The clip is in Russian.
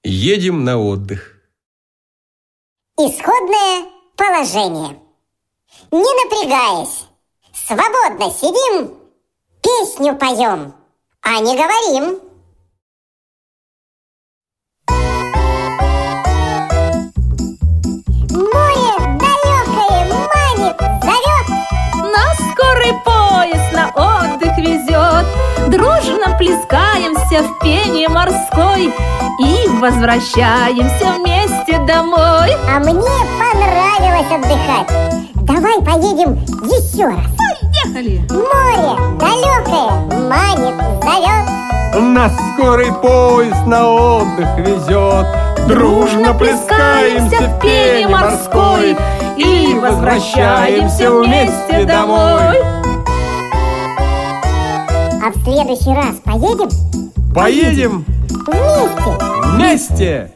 Едем на отдых. Исходное положение. Не напрягаясь, свободно сидим, песню поем, а не говорим. Море далекое манит, зовет. Нас скорый поезд на отдых везет. Дружно плескаемся в пене морской и возвращаемся вместе домой. А мне понравилось отдыхать. Давай поедем еще раз. Поехали! Море далекое манит, зовет. Нас скорый поезд на отдых везет. Дружно плескаемся в пене морской и возвращаемся вместе домой. А в следующий раз поедем? Поедем Вместе! вместе!